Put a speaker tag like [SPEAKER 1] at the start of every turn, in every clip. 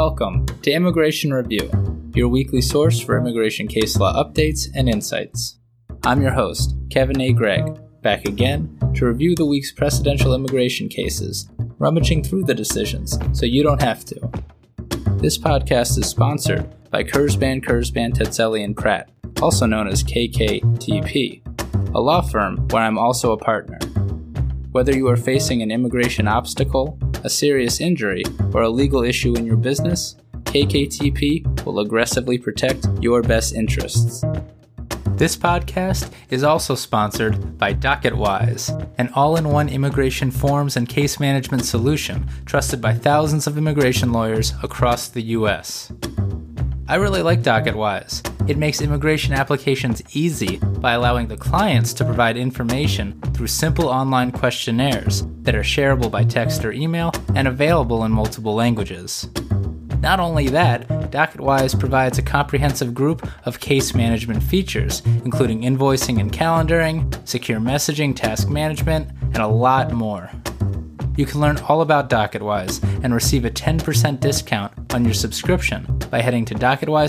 [SPEAKER 1] Welcome to Immigration Review, your weekly source for immigration case law updates and insights. I'm your host, Kevin A. Gregg, back again to review the week's precedential immigration cases, rummaging through the decisions so you don't have to. This podcast is sponsored by Kurzban, Tetzelli & Pratt, also known as KKTP, a law firm where I'm also a partner. Whether you are facing an immigration obstacle, a serious injury, or a legal issue in your business, KKTP will aggressively protect your best interests. This podcast is also sponsored by DocketWise, an all-in-one immigration forms and case management solution trusted by thousands of immigration lawyers across the U.S. I really like DocketWise. It makes immigration applications easy by allowing the clients to provide information through simple online questionnaires that are shareable by text or email and available in multiple languages. Not only that, DocketWise provides a comprehensive group of case management features, including invoicing and calendaring, secure messaging, task management, and a lot more. You can learn all about DocketWise and receive a 10% discount on your subscription by heading to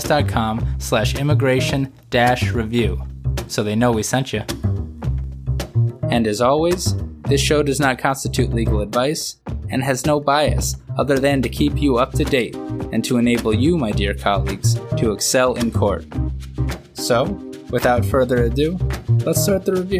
[SPEAKER 1] docketwise.com/immigration-review, so they know we sent you. And as always, this show does not constitute legal advice and has no bias other than to keep you up to date and to enable you, my dear colleagues, to excel in court. So, without further ado, let's start the review.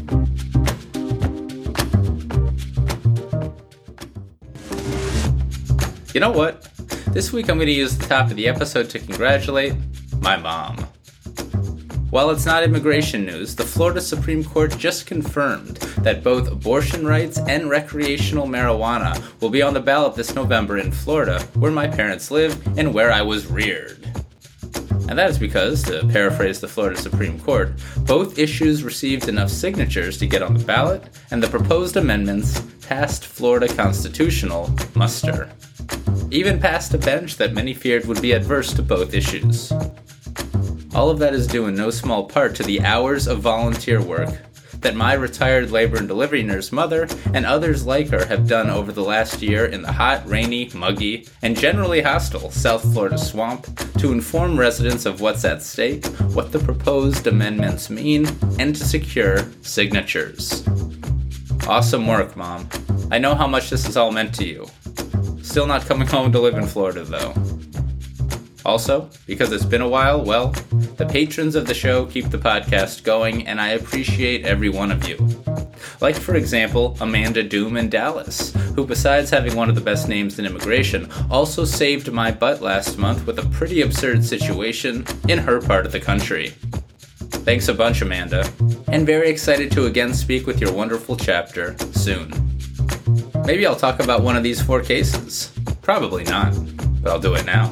[SPEAKER 1] You know what? This week I'm going to use the top of the episode to congratulate my mom. While it's not immigration news, the Florida Supreme Court just confirmed that both abortion rights and recreational marijuana will be on the ballot this November in Florida, where my parents live and where I was reared. And that is because, to paraphrase the Florida Supreme Court, both issues received enough signatures to get on the ballot, and the proposed amendments passed Florida constitutional muster. Even past a bench that many feared would be adverse to both issues. All of that is due in no small part to the hours of volunteer work that my retired labor and delivery nurse mother and others like her have done over the last year in the hot, rainy, muggy, and generally hostile South Florida swamp to inform residents of what's at stake, what the proposed amendments mean, and to secure signatures. Awesome work, Mom. I know how much this has all meant to you. Still not coming home to live in Florida, though. Also, because it's been a while, well, the patrons of the show keep the podcast going, and I appreciate every one of you. Like, for example, Amanda Doom in Dallas, who besides having one of the best names in immigration, also saved my butt last month with a pretty absurd situation in her part of the country. Thanks a bunch, Amanda, and very excited to again speak with your wonderful chapter soon. Maybe I'll talk about one of these 4 cases. Probably not, but I'll do it now.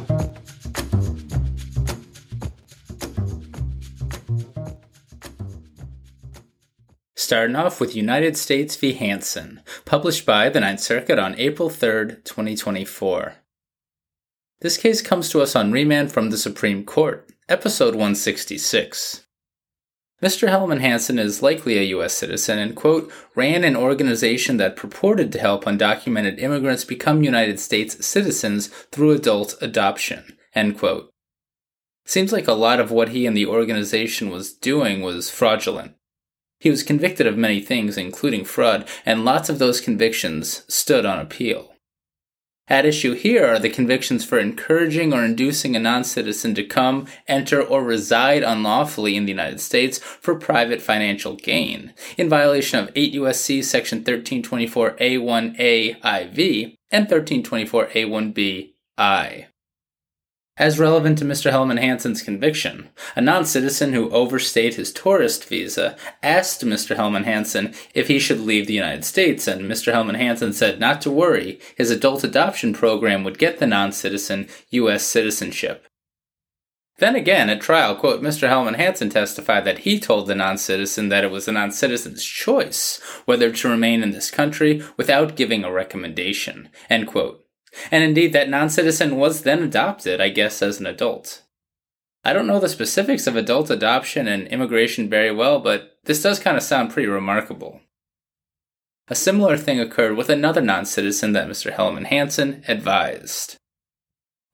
[SPEAKER 1] Starting off with United States v. Hansen, published by the Ninth Circuit on April 3rd, 2024. This case comes to us on remand from the Supreme Court, episode 166. Mr. Helman Hansen is likely a U.S. citizen and, quote, ran an organization that purported to help undocumented immigrants become United States citizens through adult adoption, end quote. Seems like a lot of what he and the organization was doing was fraudulent. He was convicted of many things, including fraud, and lots of those convictions stood on appeal. At issue here are the convictions for encouraging or inducing a non-citizen to come, enter, or reside unlawfully in the United States for private financial gain, in violation of 8 U.S.C. Section 1324A1A IV and 1324A1B I. As relevant to Mr. Helman Hansen's conviction, a non-citizen who overstayed his tourist visa asked Mr. Helman Hansen if he should leave the United States, and Mr. Helman Hansen said not to worry, his adult adoption program would get the non-citizen U.S. citizenship. Then again, at trial, quote, Mr. Helman Hansen testified that he told the non-citizen that it was the non-citizen's choice whether to remain in this country without giving a recommendation, end quote. And indeed, that non-citizen was then adopted, I guess, as an adult. I don't know the specifics of adult adoption and immigration very well, but this does kind of sound pretty remarkable. A similar thing occurred with another non-citizen that Mr. Helman Hansen advised.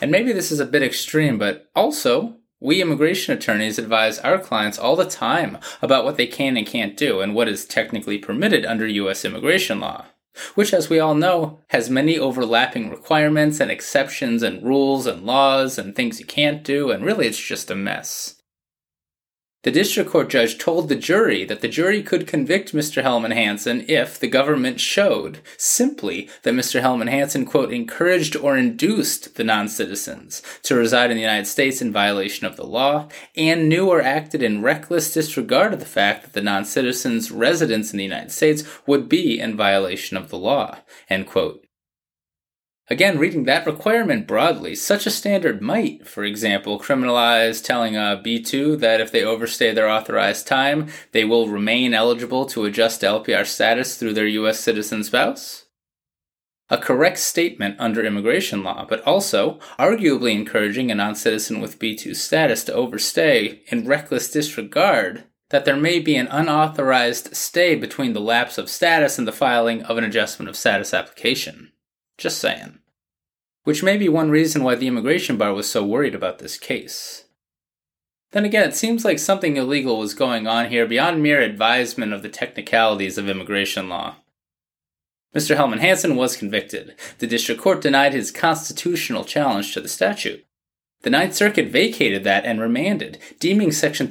[SPEAKER 1] And maybe this is a bit extreme, but also, we immigration attorneys advise our clients all the time about what they can and can't do and what is technically permitted under U.S. immigration law, which, as we all know, has many overlapping requirements and exceptions and rules and laws and things you can't do, and really it's just a mess. The district court judge told the jury that the jury could convict Mr. Helman Hansen if the government showed simply that Mr. Helman Hansen, quote, encouraged or induced the non-citizens to reside in the United States in violation of the law and knew or acted in reckless disregard of the fact that the non-citizens' residence in the United States would be in violation of the law, end quote. Again, reading that requirement broadly, such a standard might, for example, criminalize telling a B2 that if they overstay their authorized time, they will remain eligible to adjust LPR status through their U.S. citizen spouse. A correct statement under immigration law, but also arguably encouraging a non-citizen with B2 status to overstay in reckless disregard that there may be an unauthorized stay between the lapse of status and the filing of an adjustment of status application. Just saying. Which may be one reason why the immigration bar was so worried about this case. Then again, it seems like something illegal was going on here beyond mere advisement of the technicalities of immigration law. Mr. Helman Hansen was convicted. The district court denied his constitutional challenge to the statute. The Ninth Circuit vacated that and remanded, deeming Section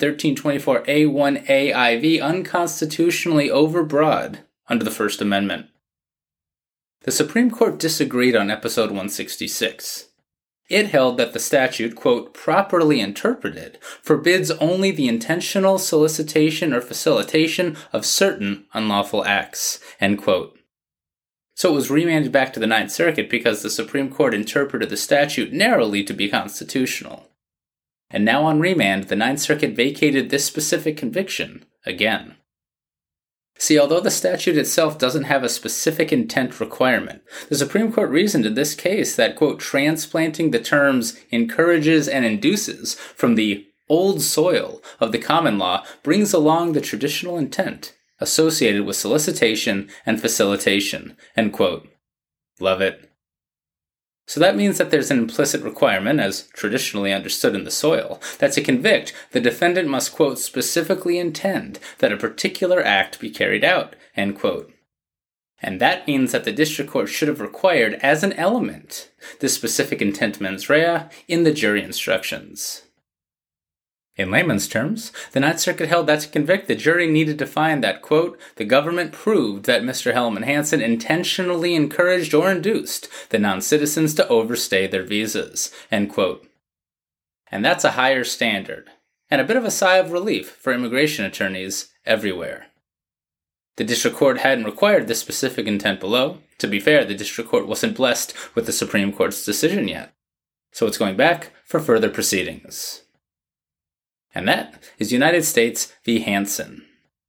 [SPEAKER 1] 1324A1A IV unconstitutionally overbroad under the First Amendment. The Supreme Court disagreed on Episode 166. It held that the statute, quote, properly interpreted, forbids only the intentional solicitation or facilitation of certain unlawful acts, end quote. So it was remanded back to the Ninth Circuit because the Supreme Court interpreted the statute narrowly to be constitutional. And now on remand, the Ninth Circuit vacated this specific conviction again. See, although the statute itself doesn't have a specific intent requirement, the Supreme Court reasoned in this case that, quote, transplanting the terms encourages and induces from the old soil of the common law brings along the traditional intent associated with solicitation and facilitation, end quote. Love it. So that means that there's an implicit requirement, as traditionally understood in the soil, that to convict, the defendant must, quote, specifically intend that a particular act be carried out, end quote. And that means that the district court should have required, as an element, the specific intent mens rea in the jury instructions. In layman's terms, the Ninth Circuit held that to convict, the jury needed to find that, quote, the government proved that Mr. Helman Hansen intentionally encouraged or induced the non-citizens to overstay their visas, end quote. And that's a higher standard, and a bit of a sigh of relief for immigration attorneys everywhere. The district court hadn't required this specific intent below. To be fair, the district court wasn't blessed with the Supreme Court's decision yet, so it's going back for further proceedings. And that is United States v. Hansen.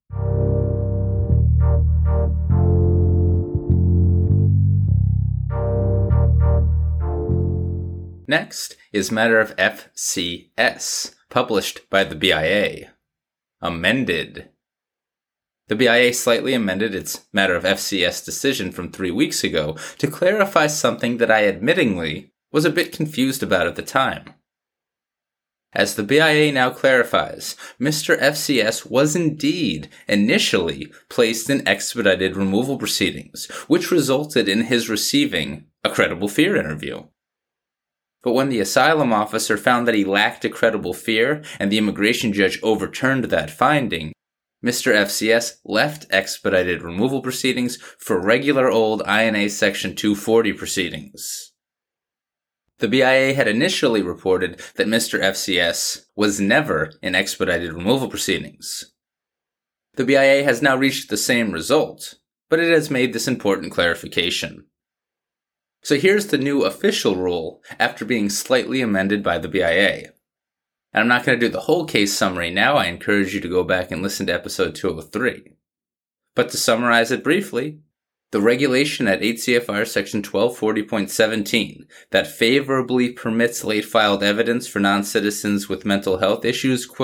[SPEAKER 1] Next is matter of FCS, published by the BIA. Amended. The BIA slightly amended its matter of FCS decision from 3 weeks ago to clarify something that I admittingly was a bit confused about at the time. As the BIA now clarifies, Mr. FCS was indeed initially placed in expedited removal proceedings, which resulted in his receiving a credible fear interview. But when the asylum officer found that he lacked a credible fear and the immigration judge overturned that finding, Mr. FCS left expedited removal proceedings for regular old INA Section 240 proceedings. The BIA had initially reported that Mr. FCS was never in expedited removal proceedings. The BIA has now reached the same result, but it has made this important clarification. So here's the new official rule after being slightly amended by the BIA. And I'm not going to do the whole case summary now. I encourage you to go back and listen to episode 203. But to summarize it briefly, the regulation at 8 CFR section 1240.17 that favorably permits late-filed evidence for non-citizens with mental health issues, quote,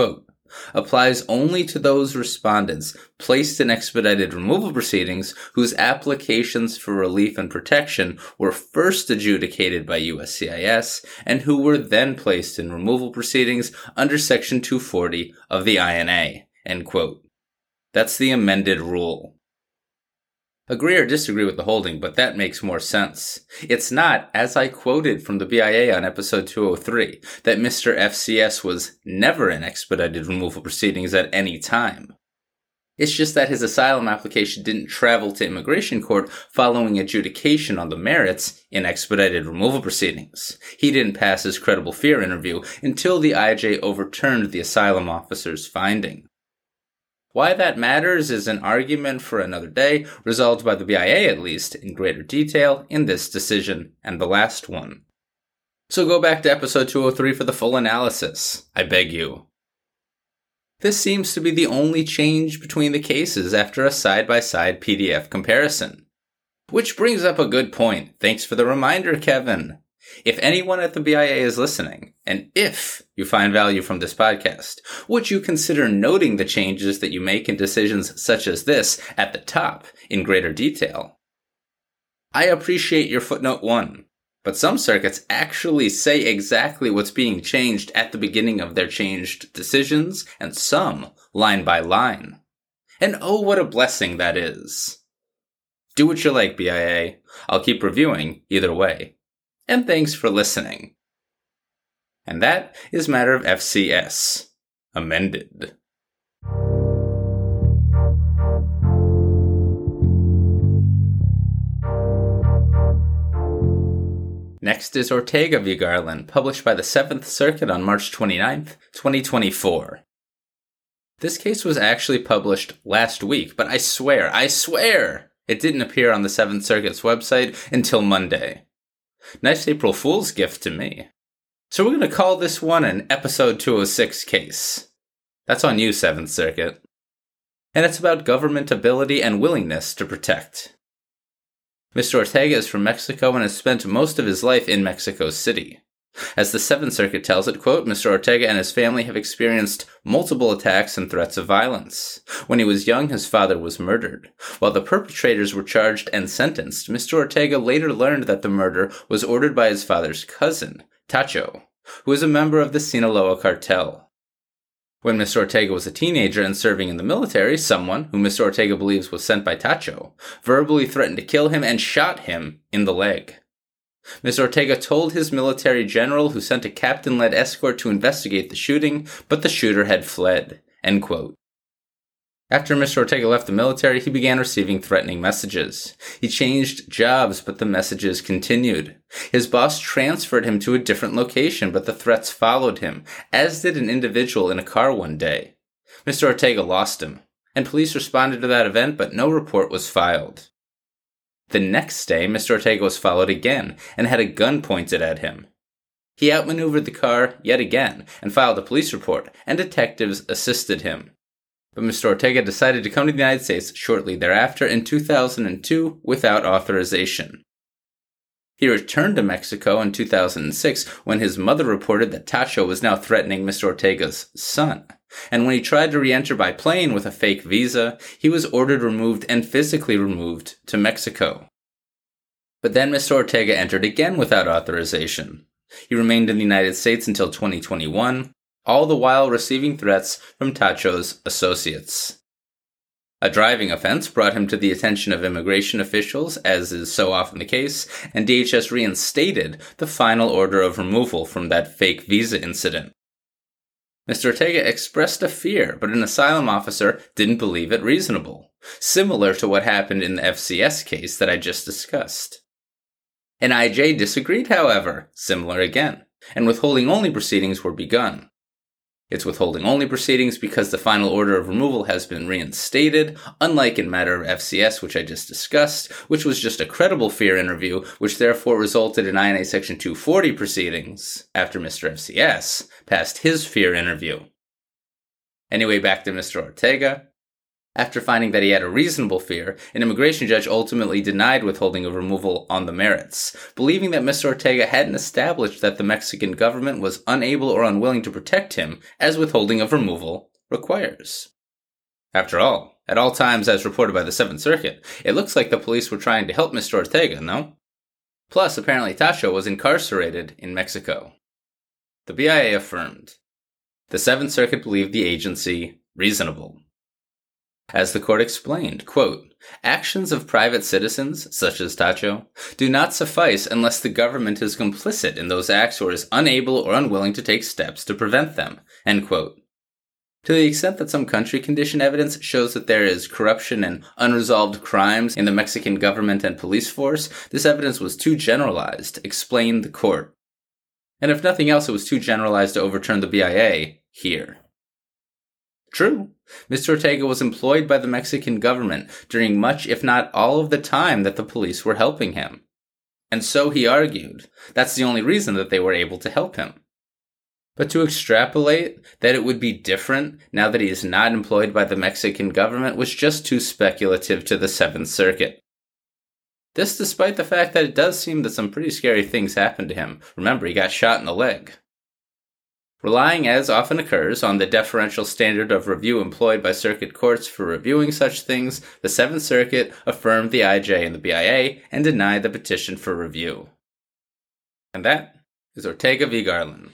[SPEAKER 1] applies only to those respondents placed in expedited removal proceedings whose applications for relief and protection were first adjudicated by USCIS and who were then placed in removal proceedings under Section 240 of the INA, end quote. That's the amended rule. Agree or disagree with the holding, but that makes more sense. It's not, as I quoted from the BIA on episode 203, that Mr. FCS was never in expedited removal proceedings at any time. It's just that his asylum application didn't travel to immigration court following adjudication on the merits in expedited removal proceedings. He didn't pass his credible fear interview until the IJ overturned the asylum officer's finding. Why that matters is an argument for another day, resolved by the BIA at least in greater detail in this decision and the last one. So go back to episode 203 for the full analysis, I beg you. This seems to be the only change between the cases after a side-by-side PDF comparison. Which brings up a good point. Thanks for the reminder, Kevin. If anyone at the BIA is listening, and if you find value from this podcast, would you consider noting the changes that you make in decisions such as this at the top in greater detail? I appreciate your footnote 1, but some circuits actually say exactly what's being changed at the beginning of their changed decisions, and some line by line. And oh, what a blessing that is. Do what you like, BIA. I'll keep reviewing either way. And thanks for listening. And that is Matter of FCS, amended. Next is Ortega v. Garland, published by the 7th Circuit on March 29th, 2024. This case was actually published last week, but I swear, it didn't appear on the 7th Circuit's website until Monday. Nice April Fool's gift to me. So we're going to call this one an Episode 206 case. That's on you, 7th Circuit. And it's about government ability and willingness to protect. Mr. Ortega is from Mexico and has spent most of his life in Mexico City. As the 7th Circuit tells it, quote, Mr. Ortega and his family have experienced multiple attacks and threats of violence. When he was young, his father was murdered. While the perpetrators were charged and sentenced, Mr. Ortega later learned that the murder was ordered by his father's cousin, Tacho, who was a member of the Sinaloa cartel. When Mr. Ortega was a teenager and serving in the military, someone, who Mr. Ortega believes was sent by Tacho, verbally threatened to kill him and shot him in the leg. Mr. Ortega told his military general, who sent a captain-led escort to investigate the shooting, but the shooter had fled, end quote. After Mr. Ortega left the military, he began receiving threatening messages. He changed jobs, but the messages continued. His boss transferred him to a different location, but the threats followed him, as did an individual in a car one day. Mr. Ortega lost him, and police responded to that event, but no report was filed. The next day, Mr. Ortega was followed again, and had a gun pointed at him. He outmaneuvered the car yet again, and filed a police report, and detectives assisted him. But Mr. Ortega decided to come to the United States shortly thereafter in 2002 without authorization. He returned to Mexico in 2006 when his mother reported that Tacho was now threatening Mr. Ortega's son. And when he tried to re-enter by plane with a fake visa, he was ordered removed and physically removed to Mexico. But then Mr. Ortega entered again without authorization. He remained in the United States until 2021, all the while receiving threats from Tacho's associates. A driving offense brought him to the attention of immigration officials, as is so often the case, and DHS reinstated the final order of removal from that fake visa incident. Mr. Ortega expressed a fear, but an asylum officer didn't believe it reasonable, similar to what happened in the FCS case that I just discussed. An IJ disagreed, however, similar again, and withholding-only proceedings were begun. It's withholding-only proceedings because the final order of removal has been reinstated, unlike in matter of FCS, which I just discussed, which was just a credible fear interview, which therefore resulted in INA Section 240 proceedings, after Mr. FCS passed his fear interview. Anyway, back to Mr. Ortega. After finding that he had a reasonable fear, an immigration judge ultimately denied withholding of removal on the merits, believing that Mr. Ortega hadn't established that the Mexican government was unable or unwilling to protect him, as withholding of removal requires. After all, at all times as reported by the Seventh Circuit, it looks like the police were trying to help Mr. Ortega, no? Plus, apparently Tacho was incarcerated in Mexico. The BIA affirmed. The Seventh Circuit believed the agency reasonable. As the court explained, quote, actions of private citizens, such as Tacho, do not suffice unless the government is complicit in those acts or is unable or unwilling to take steps to prevent them, end quote. To the extent that some country condition evidence shows that there is corruption and unresolved crimes in the Mexican government and police force, this evidence was too generalized, explained the court. And if nothing else, it was too generalized to overturn the BIA here. True, Mr. Ortega was employed by the Mexican government during much, if not all of the time that the police were helping him. And so he argued, that's the only reason that they were able to help him. But to extrapolate that it would be different now that he is not employed by the Mexican government was just too speculative to the Seventh Circuit. This despite the fact that it does seem that some pretty scary things happened to him. Remember, he got shot in the leg. Relying, as often occurs, on the deferential standard of review employed by circuit courts for reviewing such things, the Seventh Circuit affirmed the IJ and the BIA and denied the petition for review. And that is Ortega v. Garland.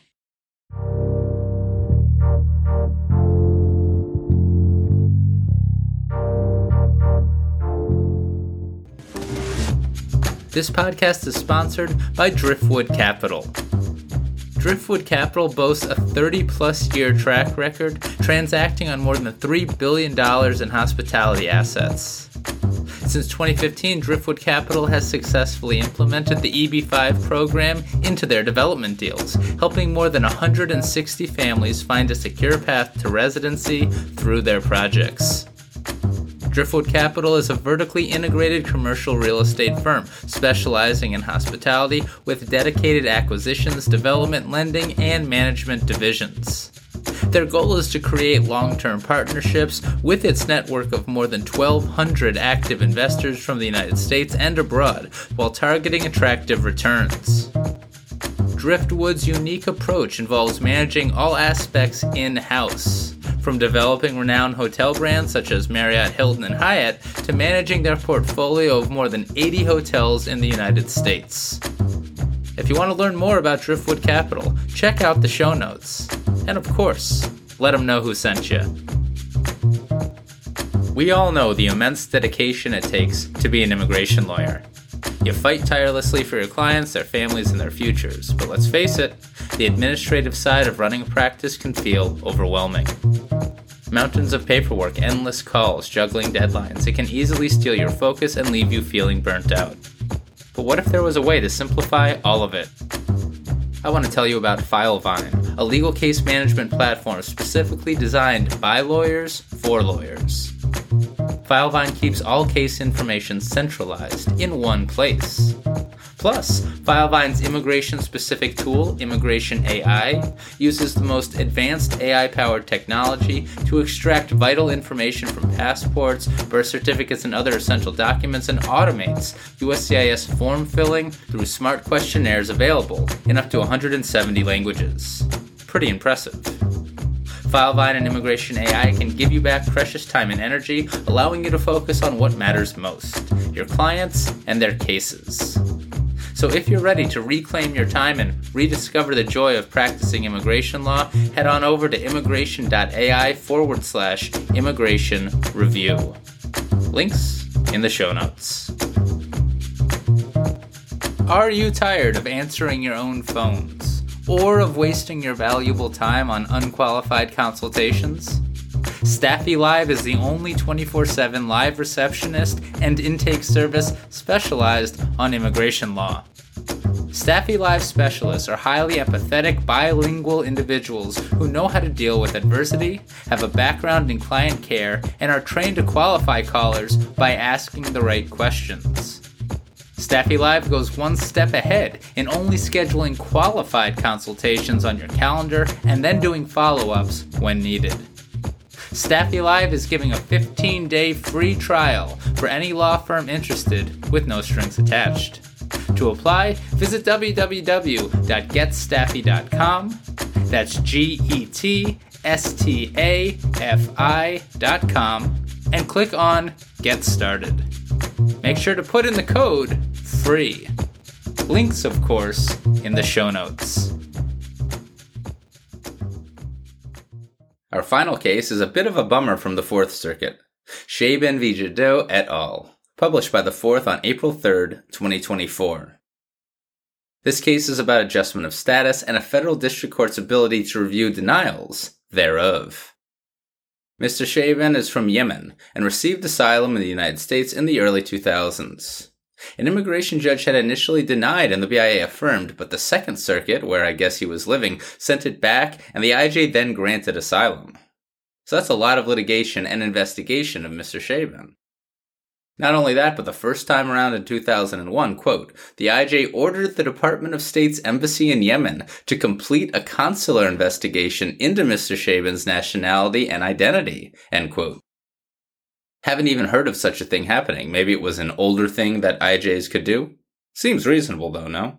[SPEAKER 1] This podcast is sponsored by Driftwood Capital. Driftwood Capital boasts a 30-plus year track record, transacting on more than $3 billion in hospitality assets. Since 2015, Driftwood Capital has successfully implemented the EB-5 program into their development deals, helping more than 160 families find a secure path to residency through their projects. Driftwood Capital is a vertically integrated commercial real estate firm specializing in hospitality with dedicated acquisitions, development, lending, and management divisions. Their goal is to create long-term partnerships with its network of more than 1,200 active investors from the United States and abroad while targeting attractive returns. Driftwood's unique approach involves managing all aspects in-house, from developing renowned hotel brands such as Marriott, Hilton, and Hyatt, to managing their portfolio of more than 80 hotels in the United States. If you want to learn more about Driftwood Capital, check out the show notes. And of course, let them know who sent you. We all know the immense dedication it takes to be an immigration lawyer. You fight tirelessly for your clients, their families, and their futures. But let's face it, the administrative side of running a practice can feel overwhelming. Mountains of paperwork, endless calls, juggling deadlines. It can easily steal your focus and leave you feeling burnt out. But what if there was a way to simplify all of it? I want to tell you about Filevine, a legal case management platform specifically designed by lawyers for lawyers. Filevine keeps all case information centralized in one place. Plus, Filevine's immigration-specific tool, Immigration AI, uses the most advanced AI-powered technology to extract vital information from passports, birth certificates, and other essential documents and automates USCIS form filling through smart questionnaires available in up to 170 languages. Pretty impressive. Filevine and Immigration AI can give you back precious time and energy, allowing you to focus on what matters most, your clients and their cases. So if you're ready to reclaim your time and rediscover the joy of practicing immigration law, head on over to immigration.ai/immigration review. Links in the show notes. Are you tired of answering your own phones? Or of wasting your valuable time on unqualified consultations? Staffy Live is the only 24/7 live receptionist and intake service specialized on immigration law. Staffy Live specialists are highly empathetic, bilingual individuals who know how to deal with adversity, have a background in client care, and are trained to qualify callers by asking the right questions. Staffy Live goes one step ahead in only scheduling qualified consultations on your calendar and then doing follow-ups when needed. Staffy Live is giving a 15-day free trial for any law firm interested with no strings attached. To apply, visit www.getstaffy.com. That's GETSTAFFY.com. stafi.com and click on Get Started. Make sure to put in the code FREE. Links, of course, in the show notes. Our final case is a bit of a bummer from the Fourth Circuit. Chabin v. Jadot et al., published by the Fourth on April 3rd, 2024. This case is about adjustment of status and a federal district court's ability to review denials thereof. Mr. Chabin is from Yemen and received asylum in the United States in the early 2000s. An immigration judge had initially denied and the BIA affirmed, but the Second Circuit, where I guess he was living, sent it back and the IJ then granted asylum. So that's a lot of litigation and investigation of Mr. Chabin. Not only that, but the first time around in 2001, quote, the IJ ordered the Department of State's embassy in Yemen to complete a consular investigation into Mr. Chabin's nationality and identity, end quote. Haven't even heard of such a thing happening. Maybe it was an older thing that IJs could do? Seems reasonable though, no?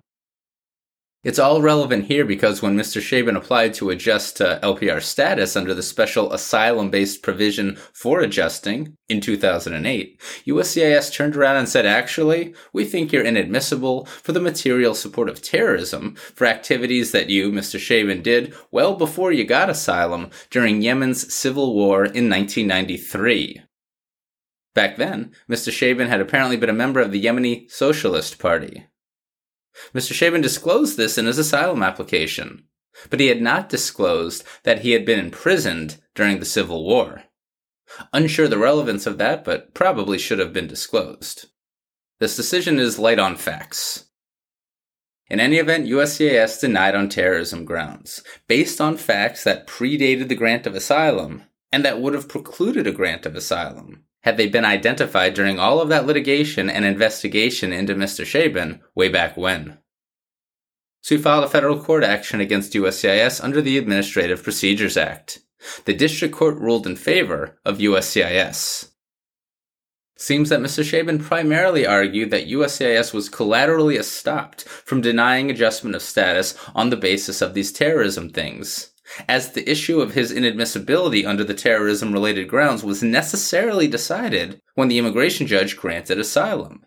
[SPEAKER 1] It's all relevant here because when Mr. Chabin applied to adjust to LPR status under the special asylum-based provision for adjusting in 2008, USCIS turned around and said, actually, we think you're inadmissible for the material support of terrorism for activities that you, Mr. Chabin, did well before you got asylum during Yemen's civil war in 1993. Back then, Mr. Chabin had apparently been a member of the Yemeni Socialist Party. Mr. Chabin disclosed this in his asylum application, but he had not disclosed that he had been imprisoned during the Civil War. Unsure the relevance of that, but probably should have been disclosed. This decision is light on facts. In any event, USCIS denied on terrorism grounds, based on facts that predated the grant of asylum, and that would have precluded a grant of asylum, had they been identified during all of that litigation and investigation into Mr. Chabin way back when. So we filed a federal court action against USCIS under the Administrative Procedures Act. The district court ruled in favor of USCIS. Seems that Mr. Chabin primarily argued that USCIS was collaterally estopped from denying adjustment of status on the basis of these terrorism things, as the issue of his inadmissibility under the terrorism-related grounds was necessarily decided when the immigration judge granted asylum.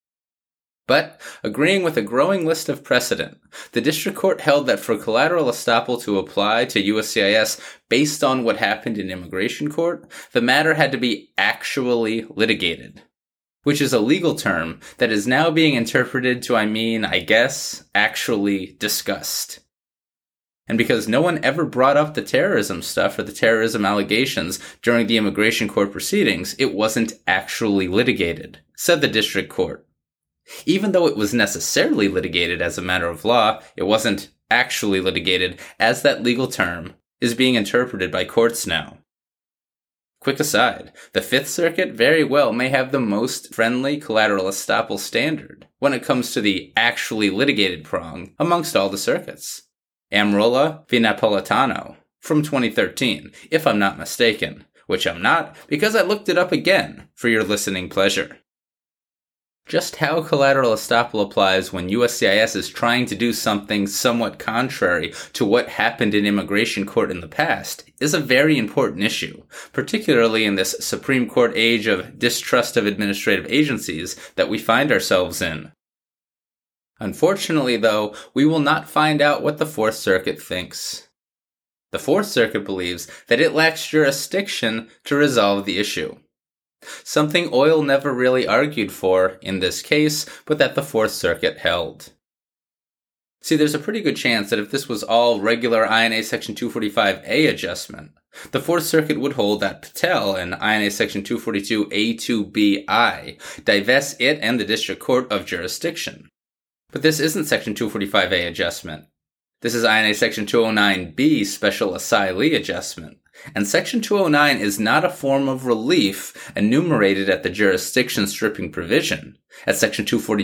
[SPEAKER 1] But, agreeing with a growing list of precedent, the district court held that for collateral estoppel to apply to USCIS based on what happened in immigration court, the matter had to be actually litigated, which is a legal term that is now being interpreted to, actually discussed. And because no one ever brought up the terrorism stuff or the terrorism allegations during the immigration court proceedings, it wasn't actually litigated, said the district court. Even though it was necessarily litigated as a matter of law, it wasn't actually litigated as that legal term is being interpreted by courts now. Quick aside, the Fifth Circuit very well may have the most friendly collateral estoppel standard when it comes to the actually litigated prong amongst all the circuits. Amrola v. Napolitano from 2013, if I'm not mistaken, which I'm not because I looked it up again for your listening pleasure. Just how collateral estoppel applies when USCIS is trying to do something somewhat contrary to what happened in immigration court in the past is a very important issue, particularly in this Supreme Court age of distrust of administrative agencies that we find ourselves in. Unfortunately, though, we will not find out what the Fourth Circuit thinks. The Fourth Circuit believes that it lacks jurisdiction to resolve the issue. Something Oyl never really argued for in this case, but that the Fourth Circuit held. See, there's a pretty good chance that if this was all regular INA Section 245A adjustment, the Fourth Circuit would hold that Patel in INA Section 242A2BI divests it and the District Court of jurisdiction. But this isn't Section 245A adjustment. This is INA Section 209B Special Asylee Adjustment. And Section 209 is not a form of relief enumerated at the jurisdiction stripping provision at Section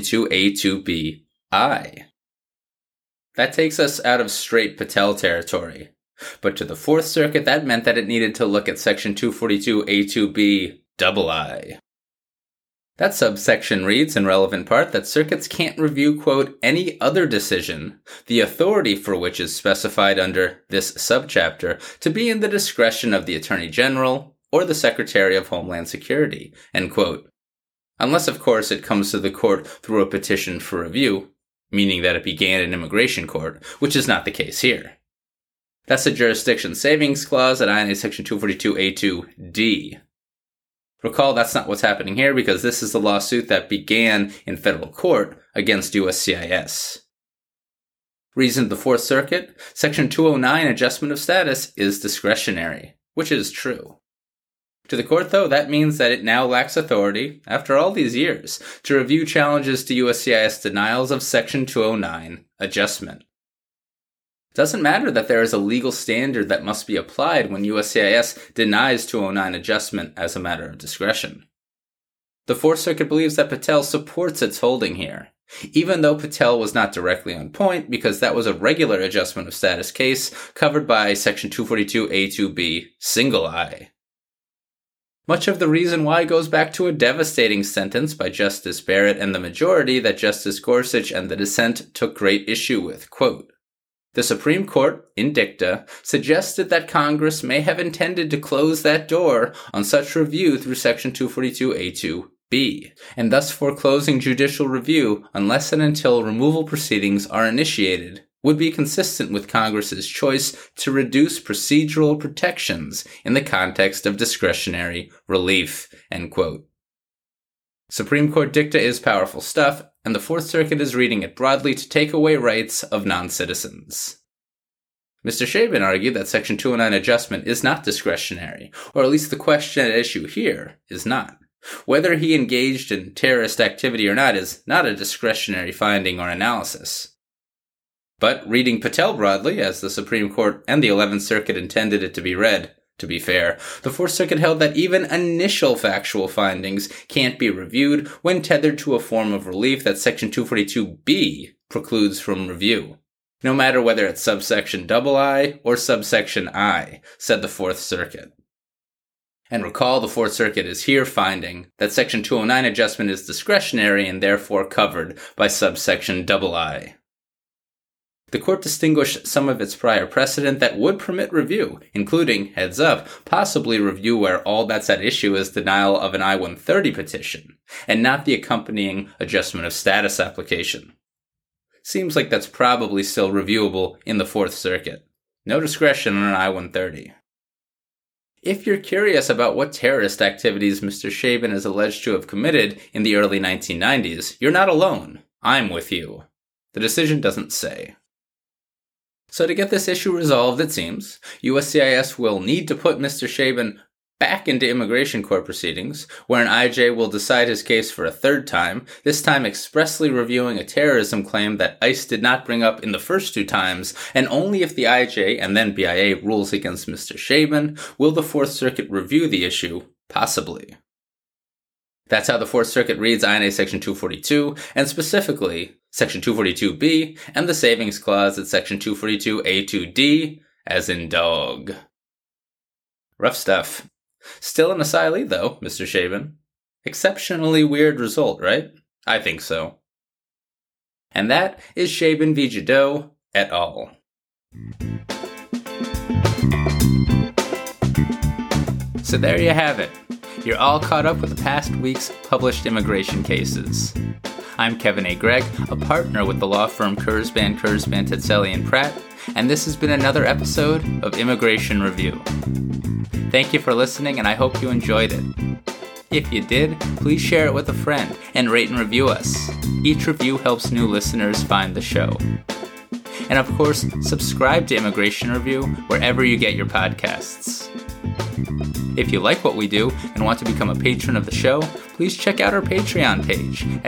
[SPEAKER 1] 242A2BI. That takes us out of straight Patel territory. But to the Fourth Circuit, that meant that it needed to look at Section 242A2BII. That subsection reads, in relevant part, that circuits can't review, quote, any other decision, the authority for which is specified under this subchapter, to be in the discretion of the Attorney General or the Secretary of Homeland Security, end quote. Unless, of course, it comes to the court through a petition for review, meaning that it began in immigration court, which is not the case here. That's the jurisdiction savings clause at INA Section 242A2D. Recall that's not what's happening here because this is the lawsuit that began in federal court against USCIS. Reason of the Fourth Circuit, Section 209 adjustment of status is discretionary, which is true. To the court, though, that means that it now lacks authority, after all these years, to review challenges to USCIS denials of Section 209 adjustment. It doesn't matter that there is a legal standard that must be applied when USCIS denies 209 adjustment as a matter of discretion. The Fourth Circuit believes that Patel supports its holding here, even though Patel was not directly on point because that was a regular adjustment of status case covered by Section 242A2B, single I. Much of the reason why goes back to a devastating sentence by Justice Barrett and the majority that Justice Gorsuch and the dissent took great issue with, quote, the Supreme Court, in dicta, suggested that Congress may have intended to close that door on such review through Section 242A2B, and thus foreclosing judicial review unless and until removal proceedings are initiated, would be consistent with Congress's choice to reduce procedural protections in the context of discretionary relief, end quote. Supreme Court dicta is powerful stuff, and the Fourth Circuit is reading it broadly to take away rights of non-citizens. Mr. Chabin argued that Section 209 adjustment is not discretionary, or at least the question at issue here is not. Whether he engaged in terrorist activity or not is not a discretionary finding or analysis. But reading Patel broadly, as the Supreme Court and the 11th Circuit intended it to be read, to be fair, the Fourth Circuit held that even initial factual findings can't be reviewed when tethered to a form of relief that Section 242B precludes from review, no matter whether it's subsection II or subsection I, said the Fourth Circuit. And recall, the Fourth Circuit is here finding that Section 209 adjustment is discretionary and therefore covered by subsection II. The court distinguished some of its prior precedent that would permit review, including, heads up, possibly review where all that's at issue is denial of an I-130 petition, and not the accompanying adjustment of status application. Seems like that's probably still reviewable in the Fourth Circuit. No discretion on an I-130. If you're curious about what terrorist activities Mr. Chabin is alleged to have committed in the early 1990s, you're not alone. I'm with you. The decision doesn't say. So to get this issue resolved, it seems, USCIS will need to put Mr. Chabin back into immigration court proceedings, where an IJ will decide his case for a third time, this time expressly reviewing a terrorism claim that ICE did not bring up in the first two times, and only if the IJ and then BIA rules against Mr. Chabin will the Fourth Circuit review the issue, possibly. That's how the Fourth Circuit reads INA Section 242, and specifically Section 242B, and the savings clause at Section 242A2D, as in dog. Rough stuff. Still an asylee, though, Mr. Chabin. Exceptionally weird result, right? I think so. And that is Chabin v. Jadot et al. So there you have it. You're all caught up with the past week's published immigration cases. I'm Kevin A. Gregg, a partner with the law firm Kurzban, Tetzeli & Pratt, and this has been another episode of Immigration Review. Thank you for listening, and I hope you enjoyed it. If you did, please share it with a friend and rate and review us. Each review helps new listeners find the show. And of course, subscribe to Immigration Review wherever you get your podcasts. If you like what we do and want to become a patron of the show, please check out our Patreon page at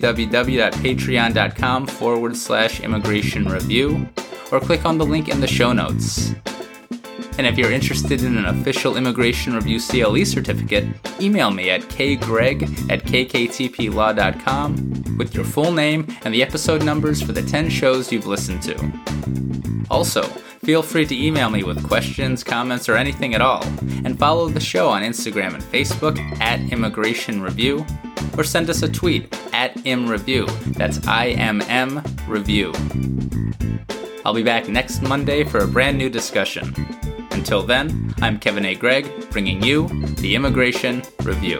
[SPEAKER 1] www.patreon.com/Immigration Review, or click on the link in the show notes. And if you're interested in an official Immigration Review CLE certificate, email me at kgreg@kktplaw.com with your full name and the episode numbers for the 10 shows you've listened to. Also, feel free to email me with questions, comments, or anything at all, and follow the show on Instagram and Facebook @Immigration Review, or send us a tweet at IMReview. That's IMM Review. I'll be back next Monday for a brand new discussion. Until then, I'm Kevin A. Gregg, bringing you the Immigration Review.